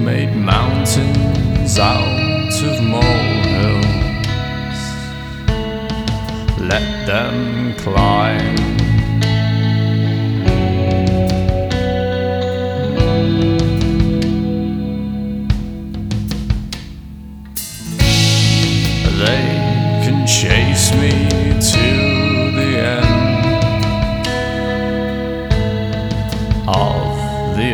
made mountains out of molehills. Let them climb